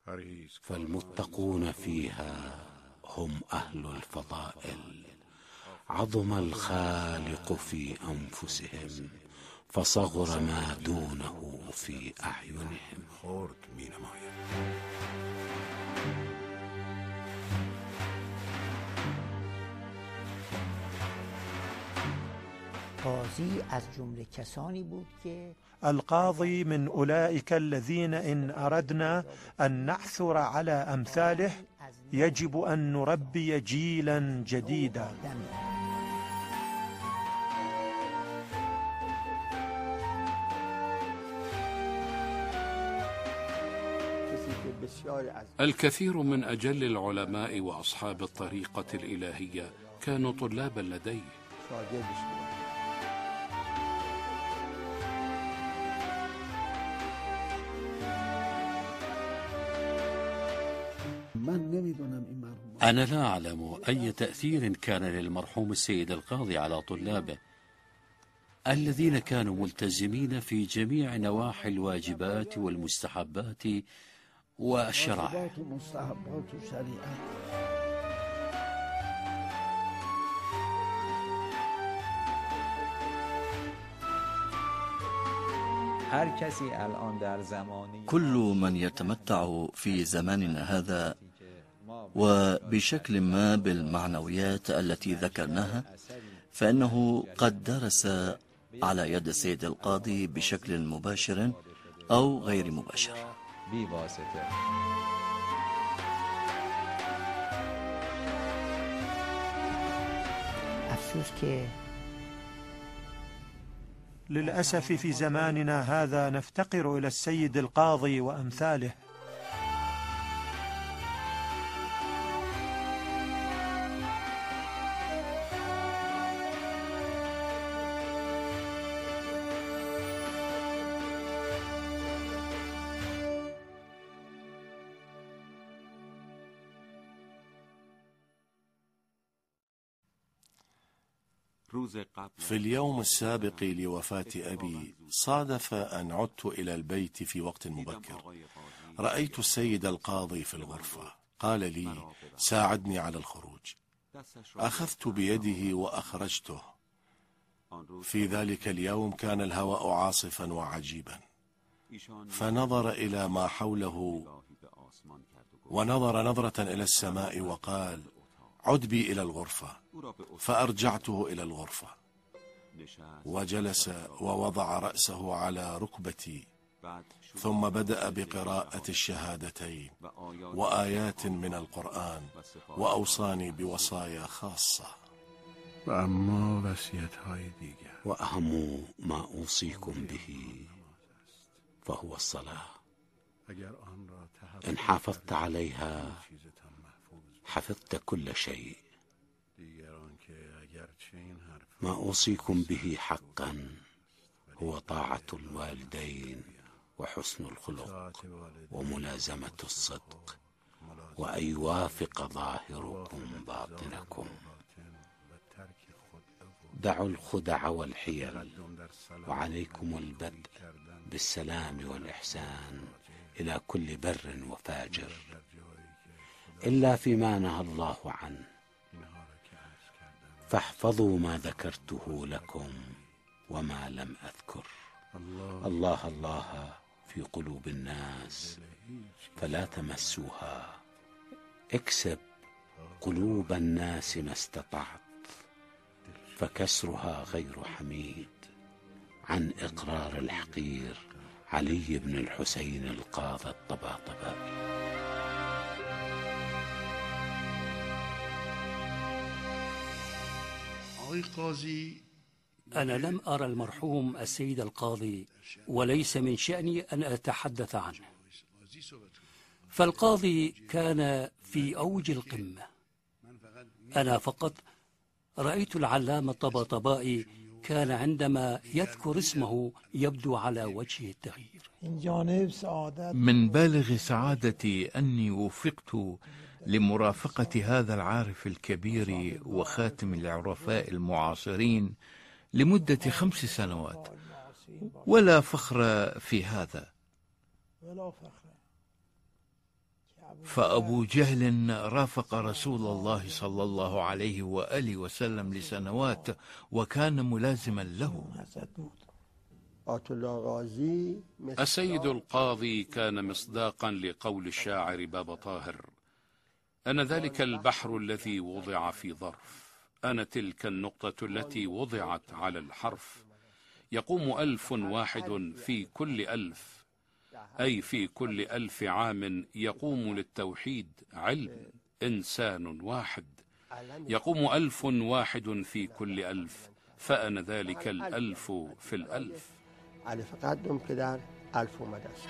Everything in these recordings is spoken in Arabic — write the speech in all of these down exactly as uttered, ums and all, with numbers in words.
فالمتقون فيها هم أهل الفضائل، عظم الخالق في أنفسهم فصغر ما دونه في أعينهم. قاضی از جمله کسانی بود که القاضي من أولئك الذين إن أردنا أن نعثر على أمثاله يجب أن نربي جيلا جديدا. الكثير من أجل العلماء وأصحاب الطريقة الإلهية كانوا طلابا لديه. أنا لا أعلم أي تأثير كان للمرحوم السيد القاضي على طلابه الذين كانوا ملتزمين في جميع نواحي الواجبات والمستحبات والشرائع. كل من يتمتع في زماننا هذا وبشكل ما بالمعنويات التي ذكرناها فإنه قد درس على يد السيد القاضي بشكل مباشر أو غير مباشر. افسوس که للأسف في زماننا هذا نفتقر إلى السيد القاضي وأمثاله. في اليوم السابق لوفاة أبي صادف أن عدت إلى البيت في وقت مبكر. رأيت السيد القاضي في الغرفة. قال لي: ساعدني على الخروج. أخذت بيده وأخرجته. في ذلك اليوم كان الهواء عاصفا وعجيبا، فنظر إلى ما حوله ونظر نظرة إلى السماء وقال: عد بي إلى الغرفة. فأرجعته إلى الغرفة وجلس ووضع رأسه على ركبتي، ثم بدأ بقراءة الشهادتين وآيات من القرآن وأوصاني بوصايا خاصة. وأهم ما أوصيكم به فهو الصلاة. إن حافظت عليها حفظت كل شيء. ما أوصيكم به حقا هو طاعة الوالدين وحسن الخلق وملازمة الصدق، وأن يوافق ظاهركم باطنكم. دعوا الخدع والحيل، وعليكم البدء بالسلام والإحسان إلى كل بر وفاجر، إلا فيما نهى الله عنه، فاحفظوا ما ذكرته لكم وما لم أذكر. الله الله في قلوب الناس فلا تمسوها. اكسب قلوب الناس ما استطعت، فكسرها غير حميد. عن إقرار الحقير علي بن الحسين القاضي الطباطبائي. أنا لم أرى المرحوم السيد القاضي، وليس من شأني أن أتحدث عنه، فالقاضي كان في أوج القمة. أنا فقط رأيت العلامة الطباطبائي كان عندما يذكر اسمه يبدو على وجهه التغيير. من بالغ سعادتي أني وفقت لمرافقة هذا العارف الكبير وخاتم العرفاء المعاصرين لمدة خمس سنوات، ولا فخر في هذا. فأبو جهل رافق رسول الله صلى الله عليه وآله وسلم لسنوات وكان ملازما له. السيد القاضي كان مصداقا لقول الشاعر بابا طاهر: أنا ذلك البحر الذي وضع في ظرف، أنا تلك النقطة التي وضعت على الحرف. يقوم ألف واحد في كل ألف، أي في كل ألف عام يقوم للتوحيد علم إنسان واحد. يقوم ألف واحد في كل ألف، فأنا ذلك الألف في الألف. الف قدم که در الف اومده است.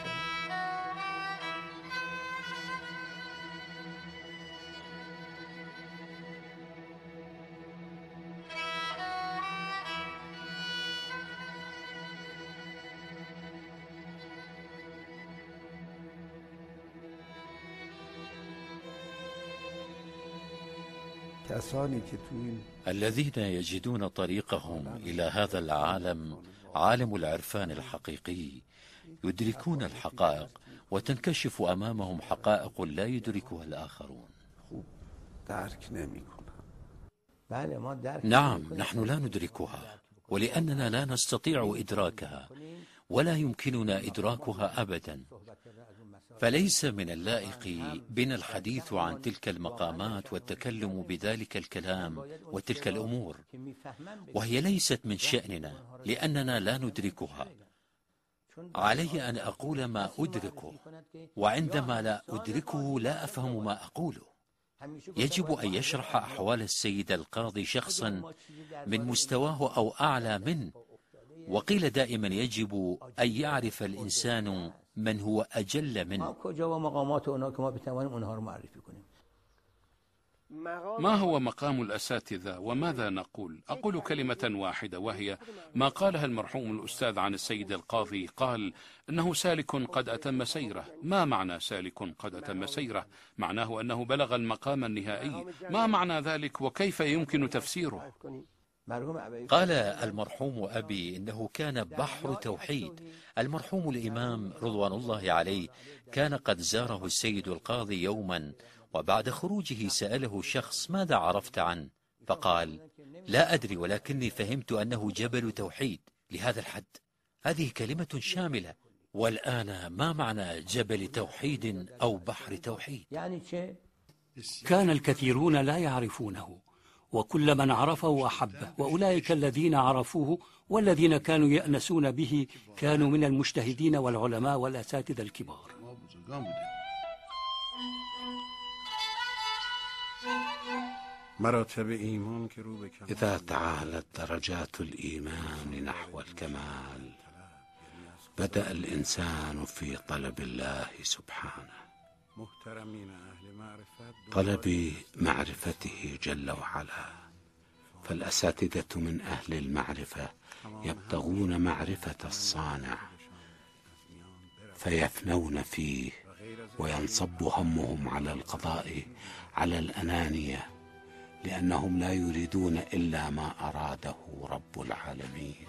الذين يجدون طريقهم إلى هذا العالم، عالم العرفان الحقيقي، يدركون الحقائق وتنكشف أمامهم حقائق لا يدركها الآخرون. نعم، نحن لا ندركها، ولأننا لا نستطيع إدراكها ولا يمكننا إدراكها أبدا. فليس من اللائق بنا الحديث عن تلك المقامات والتكلم بذلك الكلام وتلك الأمور، وهي ليست من شأننا لأننا لا ندركها. علي أن أقول ما أدركه، وعندما لا أدركه لا أفهم ما أقوله. يجب أن يشرح أحوال السيد القاضي شخصا من مستواه أو أعلى منه، وقيل دائما يجب أن يعرف الإنسان من هو أجل منه. ما هو مقام الأساتذة وماذا نقول؟ أقول كلمة واحدة، وهي ما قالها المرحوم الأستاذ عن السيد القاضي. قال إنه سالك قد أتم سيره. ما معنى سالك قد أتم سيره؟ معناه أنه بلغ المقام النهائي. ما معنى ذلك وكيف يمكن تفسيره؟ قال المرحوم أبي إنه كان بحر توحيد. المرحوم الإمام رضوان الله عليه كان قد زاره السيد القاضي يوما، وبعد خروجه سأله شخص: ماذا عرفت عنه؟ فقال: لا أدري، ولكني فهمت أنه جبل توحيد لهذا الحد. هذه كلمة شاملة. والآن ما معنى جبل توحيد أو بحر توحيد؟ كان الكثيرون لا يعرفونه، وكل من عرفه أحبه، وأولئك الذين عرفوه والذين كانوا يأنسون به كانوا من المجتهدين والعلماء والأساتذة الكبار. إذا تعالت درجات الإيمان نحو الكمال، بدأ الإنسان في طلب الله سبحانه، طلب معرفته جل وعلا. فالأساتذة من أهل المعرفة يبتغون معرفة الصانع فيفنون فيه، وينصب همهم على القضاء على الأنانية، لأنهم لا يريدون إلا ما أراده رب العالمين.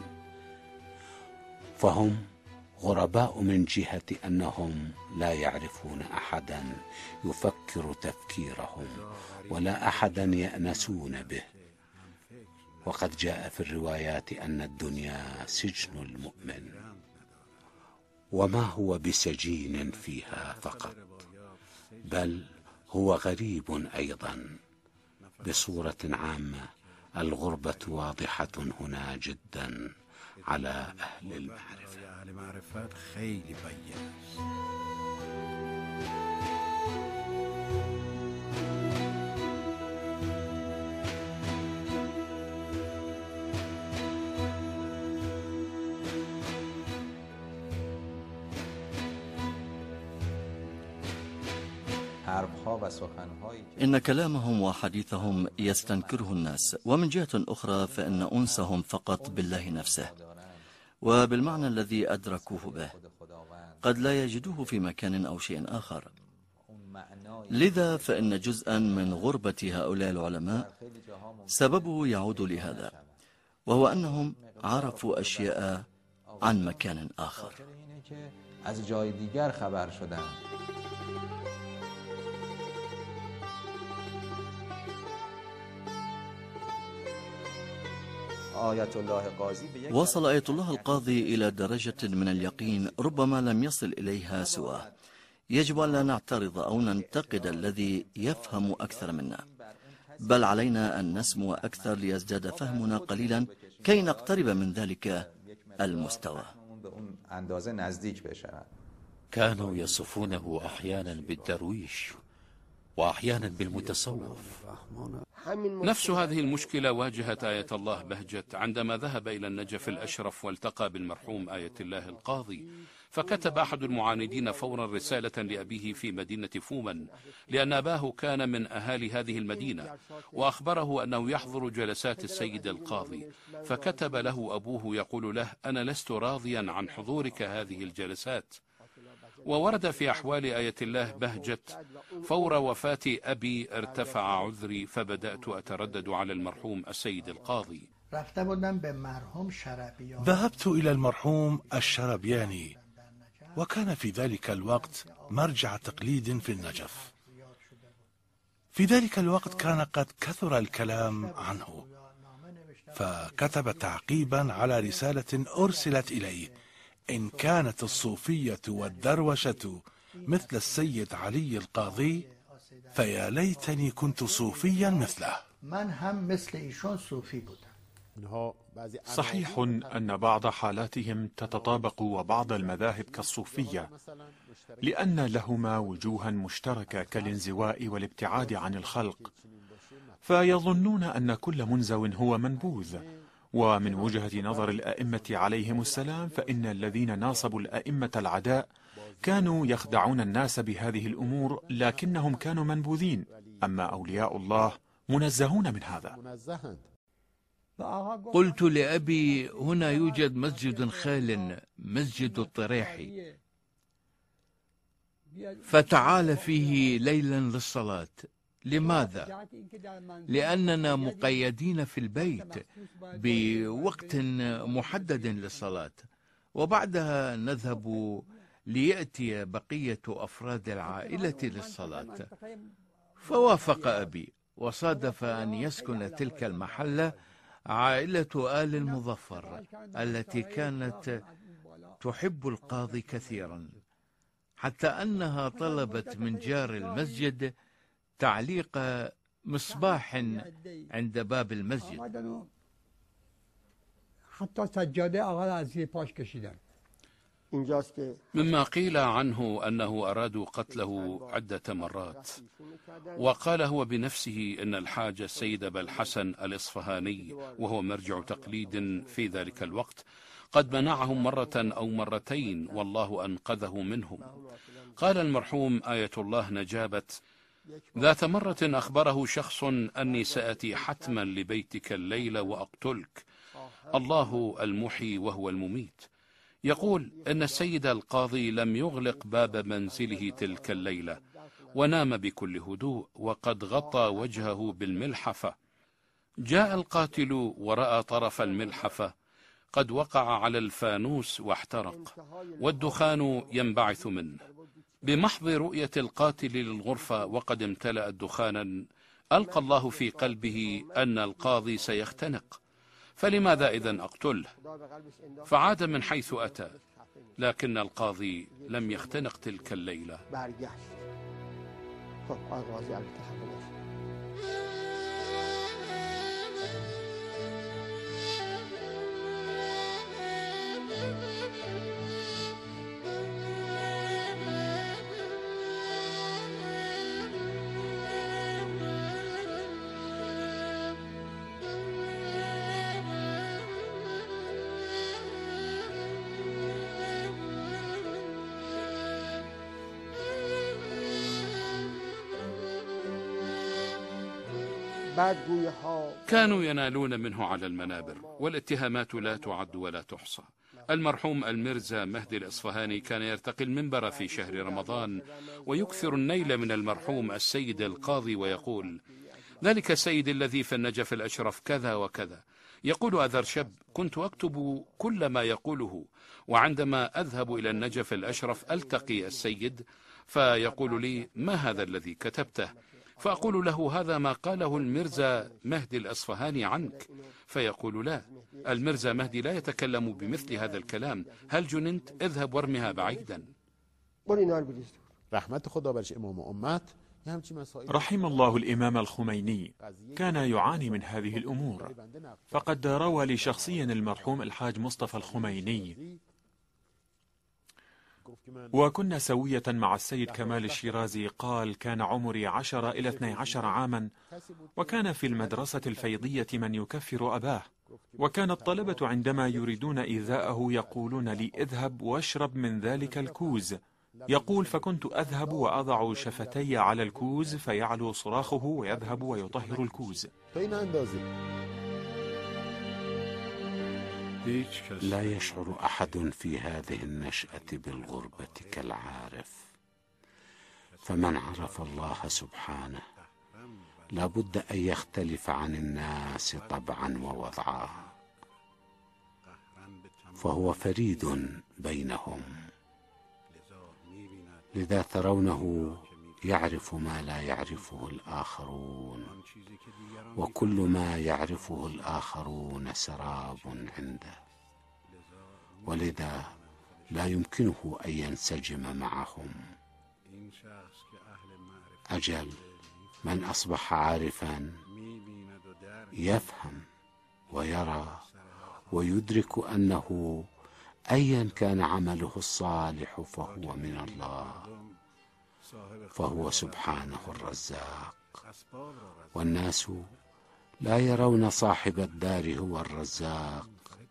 فهم غرباء من جهة أنهم لا يعرفون أحدا يفكر تفكيرهم، ولا أحدا يأنسون به. وقد جاء في الروايات أن الدنيا سجن المؤمن، وما هو بسجين فيها فقط، بل هو غريب أيضا. بصورة عامة الغربة واضحة هنا جدا على أهل المعرفة. إن كلامهم وحديثهم يستنكره الناس، ومن جهة أخرى فإن أنسهم فقط بالله نفسه وبالمعنى الذي أدركوه به قد لا يجدوه في مكان أو شيء آخر. لذا فإن جزءا من غربة هؤلاء العلماء سببه يعود لهذا، وهو أنهم عرفوا أشياء عن مكان آخر. وصل آية الله القاضي إلى درجة من اليقين ربما لم يصل إليها سواه. يجب أن لا نعترض أو ننتقد الذي يفهم أكثر منا، بل علينا أن نسمو أكثر ليزداد فهمنا قليلا كي نقترب من ذلك المستوى. كانوا يصفونه أحيانا بالدرويش وأحيانا بالمتصوف. نفس هذه المشكلة واجهت آية الله بهجت عندما ذهب إلى النجف الأشرف والتقى بالمرحوم آية الله القاضي، فكتب أحد المعاندين فورا رسالة لأبيه في مدينة فومن، لأن أباه كان من أهالي هذه المدينة، وأخبره أنه يحضر جلسات السيد القاضي، فكتب له أبوه يقول له: أنا لست راضيا عن حضورك هذه الجلسات. وورد في أحوال آية الله بهجت: فور وفاة أبي ارتفع عذري فبدأت أتردد على المرحوم السيد القاضي. ذهبت إلى المرحوم الشربياني، وكان في ذلك الوقت مرجع تقليد في النجف. في ذلك الوقت كان قد كثر الكلام عنه، فكتب تعقيبا على رسالة أرسلت إليه: إن كانت الصوفية والدروشة مثل السيد علي القاضي فيا ليتني كنت صوفيا مثله. صحيح أن بعض حالاتهم تتطابق وبعض المذاهب كالصوفية، لأن لهما وجوها مشتركة كالانزواء والابتعاد عن الخلق، فيظنون أن كل منزو هو منبوذ. ومن وجهة نظر الأئمة عليهم السلام، فإن الذين ناصبوا الأئمة العداء كانوا يخدعون الناس بهذه الأمور، لكنهم كانوا منبوذين. أما أولياء الله منزهون من هذا. قلت لأبي: هنا يوجد مسجد خال، مسجد الطريحي، فتعال فيه ليلا للصلاة. لماذا؟ لأننا مقيدين في البيت بوقت محدد للصلاة، وبعدها نذهب ليأتي بقية أفراد العائلة للصلاة. فوافق أبي، وصادف أن يسكن تلك المحلة عائلة آل المظفر التي كانت تحب القاضي كثيرا، حتى أنها طلبت من جار المسجد تعليق مصباح عند باب المسجد. مما قيل عنه أنه أرادوا قتله عدة مرات، وقال هو بنفسه إن الحاج السيد أبا الحسن الإصفهاني، وهو مرجع تقليد في ذلك الوقت، قد منعهم مرة أو مرتين والله أنقذه منهم. قال المرحوم آية الله نجابت: ذات مرة أخبره شخص أني سأتي حتما لبيتك الليلة وأقتلك، الله المحيي وهو المميت. يقول إن السيد القاضي لم يغلق باب منزله تلك الليلة، ونام بكل هدوء وقد غطى وجهه بالملحفة. جاء القاتل ورأى طرف الملحفة قد وقع على الفانوس واحترق، والدخان ينبعث منه. بمحض رؤية القاتل للغرفة وقد امتلأت دخانا، ألقى الله في قلبه أن القاضي سيختنق، فلماذا إذن أقتله؟ فعاد من حيث أتى، لكن القاضي لم يختنق تلك الليلة. كانوا ينالون منه على المنابر، والاتهامات لا تعد ولا تحصى. المرحوم المرزا مهدي الإصفهاني كان يرتقي المنبر في شهر رمضان ويكثر النيل من المرحوم السيد القاضي ويقول: ذلك السيد الذي في النجف الأشرف كذا وكذا. يقول أذرشب: كنت أكتب كل ما يقوله، وعندما أذهب إلى النجف الأشرف ألتقي السيد فيقول لي: ما هذا الذي كتبته؟ فأقول له: هذا ما قاله الميرزا مهدي الأصفهاني عنك. فيقول: لا، الميرزا مهدي لا يتكلم بمثل هذا الكلام. هل جننت؟ اذهب وارمها بعيدا. رحم الله الإمام الخميني، كان يعاني من هذه الأمور، فقد روى لي شخصيا المرحوم الحاج مصطفى الخميني، وكنا سوية مع السيد كمال الشيرازي، قال: كان عمري عشر إلى اثني عشر عاما، وكان في المدرسة الفيضية من يكفر أباه، وكان الطلبة عندما يريدون إيذاءه يقولون لي: اذهب واشرب من ذلك الكوز. يقول: فكنت أذهب وأضع شفتي على الكوز فيعلو صراخه ويذهب ويطهر الكوز. لا يشعر أحد في هذه النشأة بالغربة كالعارف، فمن عرف الله سبحانه لا بد أن يختلف عن الناس طبعا ووضعا، فهو فريد بينهم، لذا ترونه يعرف ما لا يعرفه الآخرون، وكل ما يعرفه الآخرون سراب عنده، ولذا لا يمكنه أن ينسجم معهم. أجل من أصبح عارفا يفهم ويرى ويدرك أنه أيا كان عمله الصالح فهو من الله، فهو سبحانه الرزاق، والناس لا يرون صاحب الدار هو الرزاق،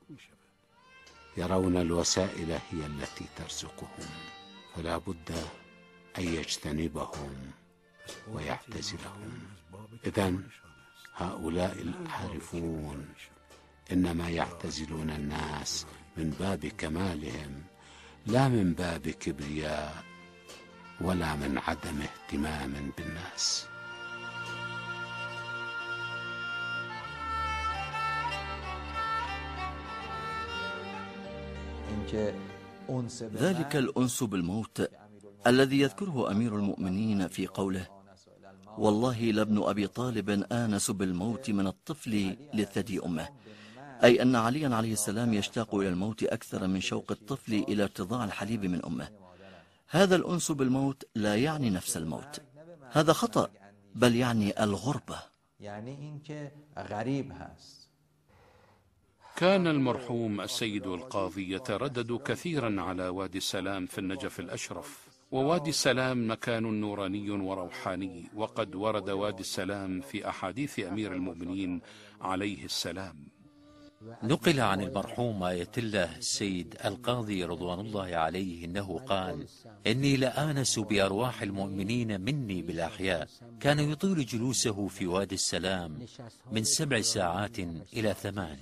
يرون الوسائل هي التي ترزقهم، فلا بد أن يجتنبهم ويعتزلهم. إذن هؤلاء العارفون إنما يعتزلون الناس من باب كمالهم، لا من باب كبرياء ولا من عدم اهتمام بالناس. ذلك الأنس بالموت الذي يذكره أمير المؤمنين في قوله: والله لابن أبي طالب آنس بالموت من الطفل لثدي أمه، أي أن عليا عليه السلام يشتاق إلى الموت أكثر من شوق الطفل إلى ارتضاع الحليب من أمه. هذا الأنس بالموت لا يعني نفس الموت، هذا خطأ، بل يعني الغربة. كان المرحوم السيد القاضي يتردد كثيرا على وادي السلام في النجف الأشرف، ووادي السلام مكان نوراني وروحاني، وقد ورد وادي السلام في أحاديث أمير المؤمنين عليه السلام. نقل عن المرحوم آية الله السيد القاضي رضوان الله عليه أنه قال: إني لآنس بأرواح المؤمنين مني بالأحياء. كان يطيل جلوسه في وادي السلام من سبع ساعات إلى ثمان.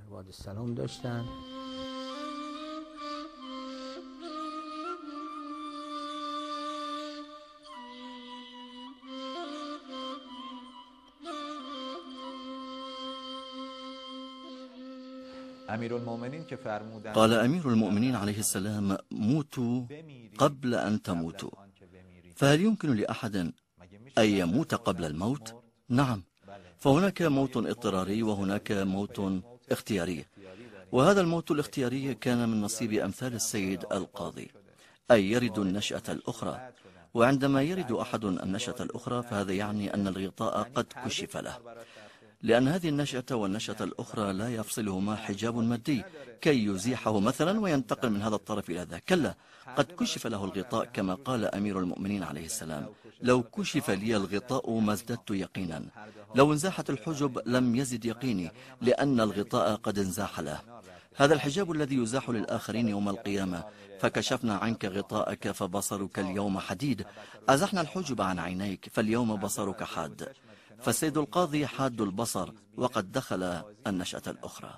قال أمير المؤمنين عليه السلام: موتوا قبل أن تموتوا. فهل يمكن لأحد أن يموت قبل الموت؟ نعم، فهناك موت اضطراري وهناك موت اختياري، وهذا الموت الاختياري كان من نصيب أمثال السيد القاضي، أي يرد النشأة الأخرى، وعندما يرد أحد النشأة الأخرى فهذا يعني أن الغطاء قد كشف له، لأن هذه النشأة والنشأة الأخرى لا يفصلهما حجاب مادي كي يزيحه مثلا وينتقل من هذا الطرف إلى ذاك، كلا، قد كشف له الغطاء كما قال أمير المؤمنين عليه السلام: لو كشف لي الغطاء ما ازددت يقينا، لو انزاحت الحجب لم يزد يقيني، لأن الغطاء قد انزاح له. هذا الحجاب الذي يزاح للآخرين يوم القيامة، فكشفنا عنك غطاءك فبصرك اليوم حديد، أزحنا الحجب عن عينيك فاليوم بصرك حاد. فالسيد القاضي حاد البصر وقد دخل النشأة الأخرى.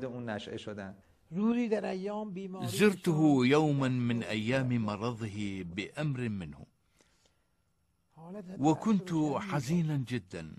زرته يوما من أيام مرضه بأمر منه، وكنت حزينا جدا،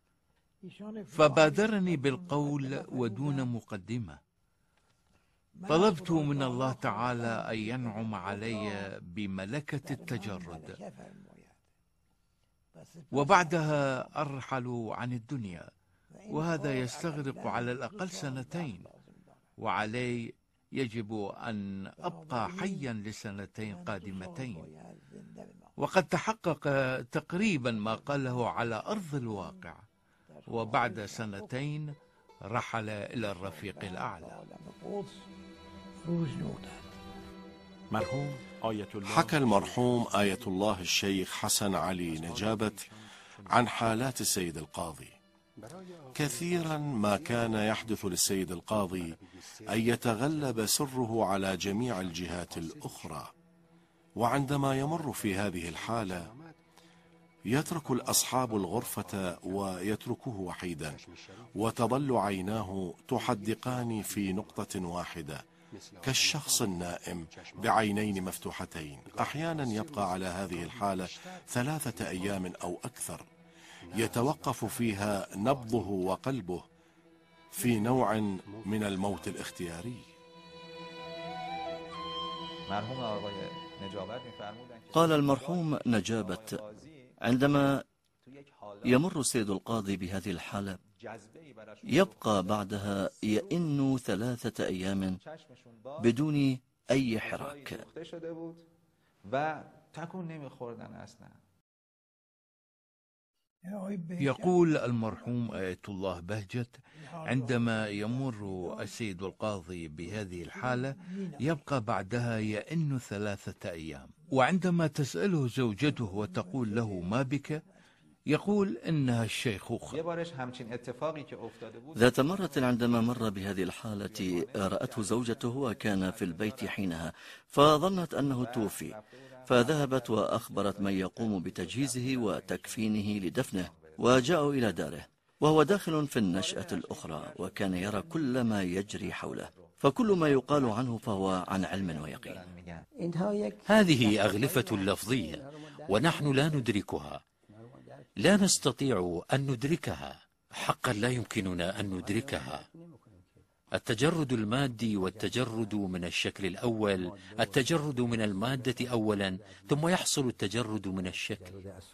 فبادرني بالقول ودون مقدمة. طلبت من الله تعالى أن ينعم علي بملكة التجرد، وبعدها أرحل عن الدنيا، وهذا يستغرق على الأقل سنتين، وعلي يجب أن أبقى حيا لسنتين قادمتين. وقد تحقق تقريبا ما قاله على أرض الواقع، وبعد سنتين رحل إلى الرفيق الأعلى. مرحوم آية الله حكى المرحوم آية الله الشيخ حسن علي نجابة عن حالات السيد القاضي. كثيرا ما كان يحدث للسيد القاضي أن يتغلب سره على جميع الجهات الأخرى، وعندما يمر في هذه الحالة يترك الأصحاب الغرفة ويتركه وحيدا، وتظل عيناه تحدقان في نقطة واحدة كالشخص النائم بعينين مفتوحتين. أحيانا يبقى على هذه الحالة ثلاثة أيام أو أكثر، يتوقف فيها نبضه وقلبه في نوع من الموت الاختياري. قال المرحوم نجابة: عندما يمر السيد القاضي بهذه الحالة يبقى بعدها يئن ثلاثة أيام بدون أي حراك. يقول المرحوم آية الله بهجت: عندما يمر السيد القاضي بهذه الحالة يبقى بعدها يئن ثلاثة أيام، وعندما تسأله زوجته وتقول له: ما بك؟ يقول: إنها الشيخوخة. ذات مرة عندما مر بهذه الحالة رأته زوجته وكان في البيت حينها، فظنت أنه توفي، فذهبت وأخبرت من يقوم بتجهيزه وتكفينه لدفنه، وجاءوا إلى داره وهو داخل في النشأة الأخرى، وكان يرى كل ما يجري حوله، فكل ما يقال عنه فهو عن علم ويقين. هذه أغلفة لفظية ونحن لا ندركها، لا نستطيع أن ندركها، حقا لا يمكننا أن ندركها. التجرد المادي والتجرد من الشكل الأول، التجرد من المادة أولا، ثم يحصل التجرد من الشكل.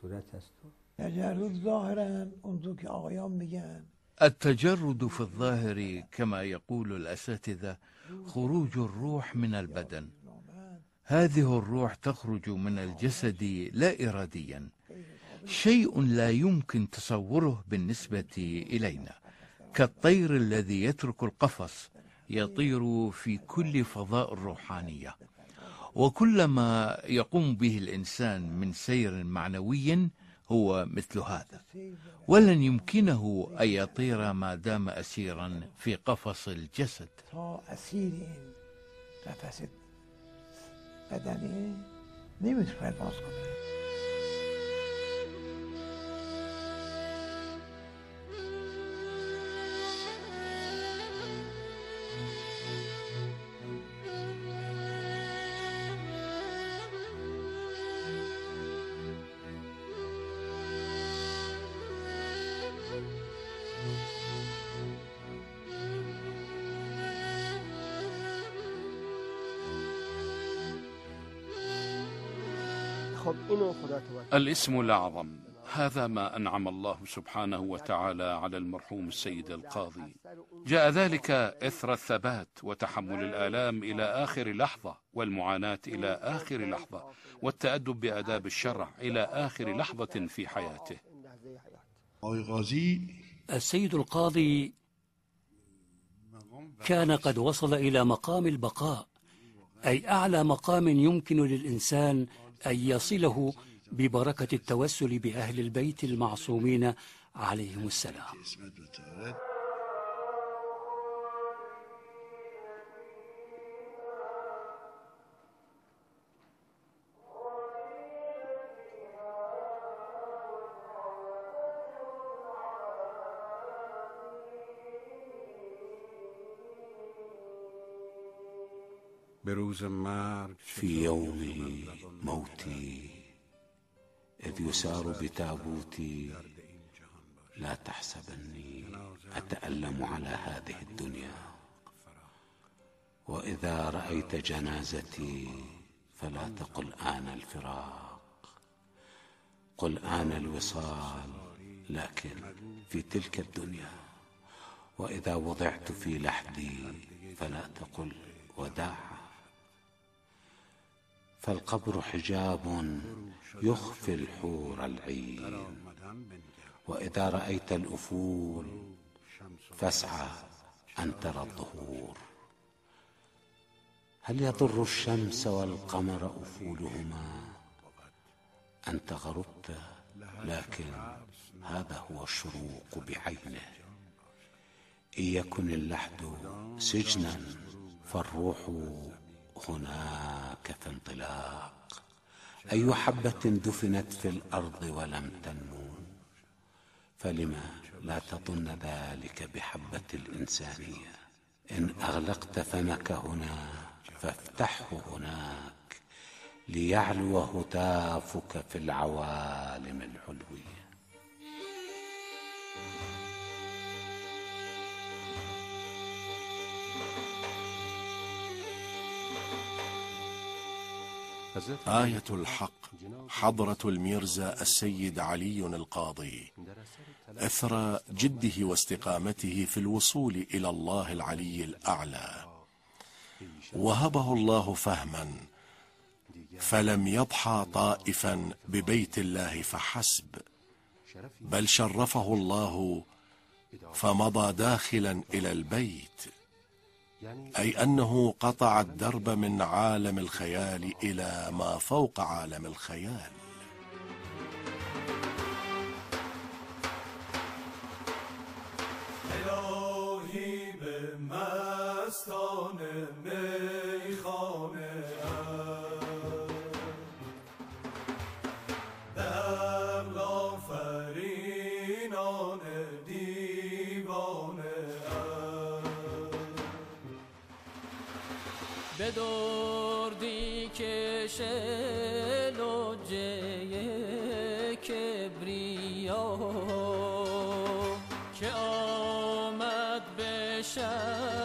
التجرد في الظاهر كما يقول الأساتذة خروج الروح من البدن. هذه الروح تخرج من الجسد لا إراديا، شيء لا يمكن تصوره بالنسبة إلينا، كالطير الذي يترك القفص يطير في كل فضاء الروحانية. وكلما يقوم به الإنسان من سير معنوي هو مثل هذا، ولن يمكنه أن يطير ما دام أسيرا في قفص الجسد. الاسم الأعظم، هذا ما أنعم الله سبحانه وتعالى على المرحوم السيد القاضي. جاء ذلك إثر الثبات وتحمل الآلام إلى آخر لحظة، والمعاناة إلى آخر لحظة، والتأدب بآداب الشرع إلى آخر لحظة في حياته. السيد القاضي كان قد وصل إلى مقام البقاء، أي أعلى مقام يمكن للإنسان أن يصله ببركة التوسل بأهل البيت المعصومين عليهم السلام. في يوم موتي إذ يسار بتابوتي لا تحسبني أتألم على هذه الدنيا، وإذا رأيت جنازتي فلا تقل آن الفراق، قل آن الوصال لكن في تلك الدنيا، وإذا وضعت في لحدي فلا تقل وداعا، فالقبر حجاب يخفي الحور العين، وإذا رأيت الأفول فاسعى أن ترى الظهور. هل يضر الشمس والقمر أفولهما؟ أنت غربت، لكن هذا هو الشروق بعينه. إن يكن اللحد سجنا فالروح هناك في انطلاق. أي حبة دفنت في الأرض ولم تنمو، فلما لا تظن ذلك بحبة الإنسانية. إن أغلقت فمك هنا فافتحه هناك، ليعلو هتافك في العوالم العلوية. آية الحق حضرة الميرزا السيد علي القاضي، أثر جده واستقامته في الوصول إلى الله العلي الأعلى، وهبه الله فهما، فلم يضحى طائفا ببيت الله فحسب، بل شرفه الله فمضى داخلا إلى البيت، أي أنه قطع الدرب من عالم الخيال إلى ما فوق عالم الخيال. الهی به مستان میخانه در لافرینان دیوانه به دردی کشه لجه کبریا که آمد به شهر